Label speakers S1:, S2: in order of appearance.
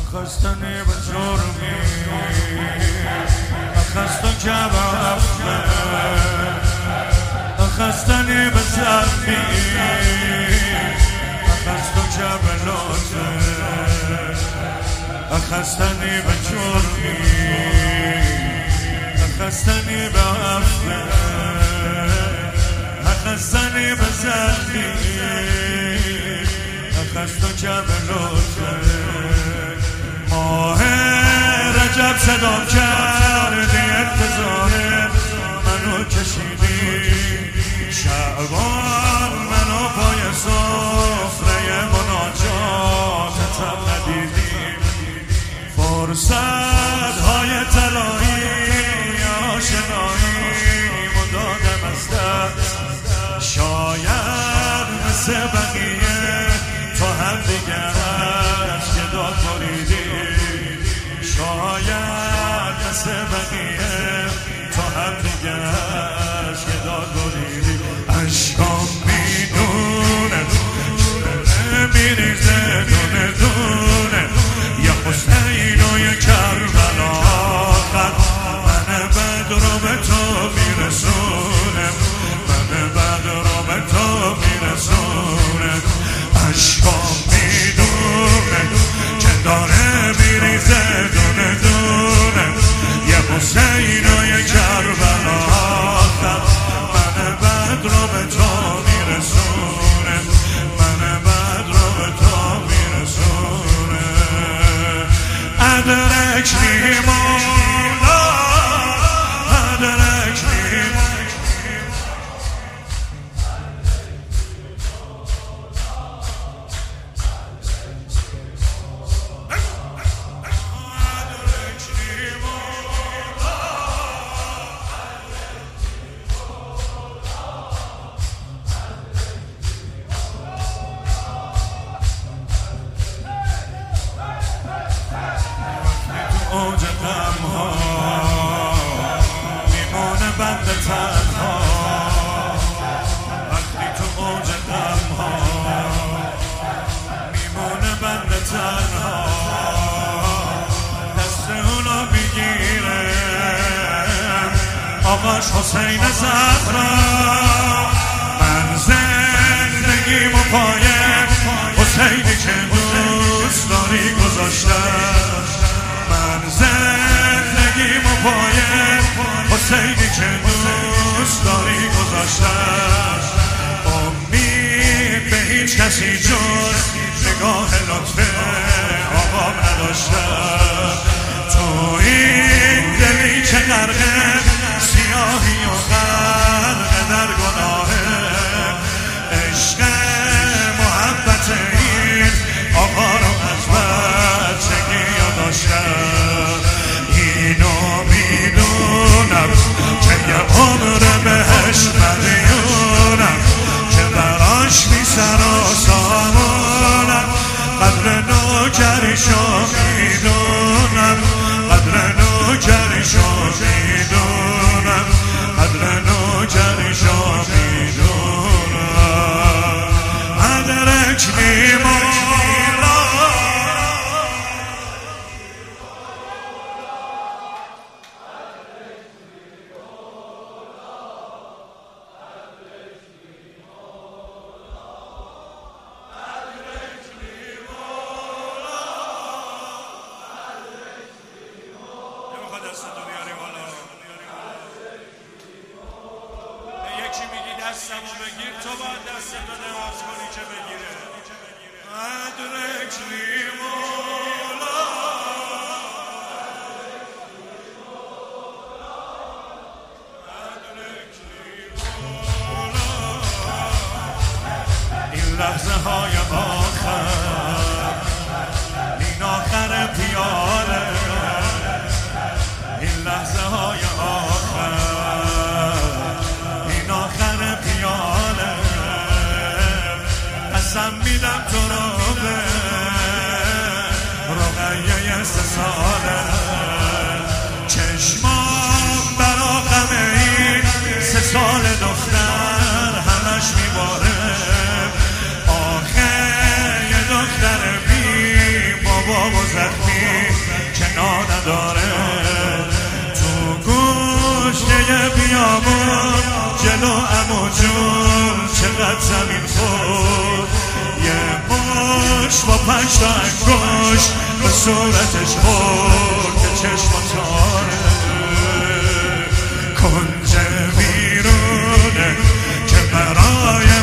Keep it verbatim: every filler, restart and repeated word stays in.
S1: أخذتني بجرمي أخذتك بعفوك أخذتني بذنبي أخذتك بلطفك أخذتني بجرمي أخذتني بعفوك أخذتني بذنبي أخذتك بلطفك ماه رجب صدام کردی انتظار منو کشیدی شعبان منو پای سفره مناجاتتم ندیدی فرصت های طلایی آشنایی مدادم از دست شاید مثل بقیه تو هم دیگرش که داد بریدی شاید مثل بقیه تو هم دیگرش که داد بریدی عشقام میدونه میریزه دونه دونه یا حسین و یا کربلا آخر من بد رو به تو میرسونه من بد رو به تو میرسونه عشقام میدونه که داره میریزه دونه دونه یه حسین و یه کربلا آخر من بد رو به تو میرسونه من بد رو به تو میرسونه ادرکنی مولا ادرکنی اوج غم‌ها میمونه بند تنها وقتی تو اوج غم‌ها میمونه بند تنها دست اونو میگیره آقاش حسین زهرا من زندگیمو پای حسینی که دوست داری گذاشتم من زندگیمو پای حسینی که دوست داری گذاشتم امید به هیچ کسی جز نگاه لطف آقا نداشتم تو این دلی که غرق سیاهی و غرق در گناهه عشق محبت این آقا رو از بچگی داشتم اینو میدونم که یه عمر بهش مدیونم که براش بی سر و سامونم قدر نوکریشو میدونم قدر نوکریشو میدونم قدر نوکریشو میدونم ادرکنی مولا یکی میگی دستمو بگیر تو باید دستتو نواز کنی که بگیره ادرکنی مولا ادرکنی مولا این لحظه های آخر این آخر پیاله این لحظه های آخر این آخر پیاله قسم میدم تو رو به رقیه سه ساله چشمام برا غم این سه سال دختر همش میباره آخه یه دختر بی بابا و زخمی جون چقدر زمین خورد، یه مش با پنج تا انگوش به صورتش خورد که چشم تاره کنج بیرونه که برای